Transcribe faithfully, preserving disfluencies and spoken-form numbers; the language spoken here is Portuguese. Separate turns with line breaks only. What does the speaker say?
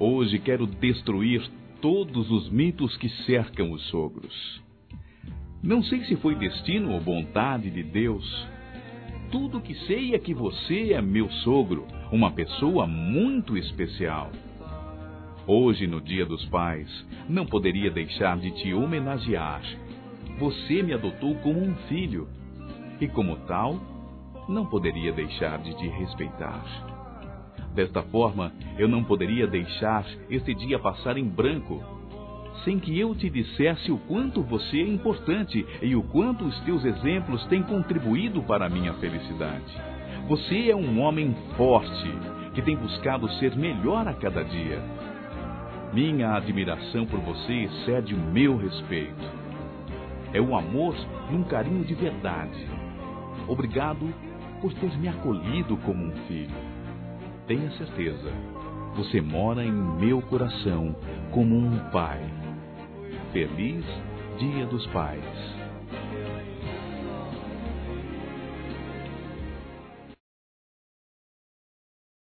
Hoje quero destruir todos os mitos que cercam os sogros. Não sei se foi destino ou vontade de Deus. Tudo que sei é que você é meu sogro, uma pessoa muito especial. Hoje, no Dia dos Pais, não poderia deixar de te homenagear. Você me adotou como um filho e, como tal, não poderia deixar de te respeitar. Desta forma, eu não poderia deixar esse dia passar em branco, sem que eu te dissesse o quanto você é importante e o quanto os teus exemplos têm contribuído para a minha felicidade. Você é um homem forte, que tem buscado ser melhor a cada dia. Minha admiração por você excede o meu respeito. É um amor e um carinho de verdade. Obrigado por ter me acolhido como um filho. Tenha certeza, você mora em meu coração como um pai. Feliz Dia dos Pais.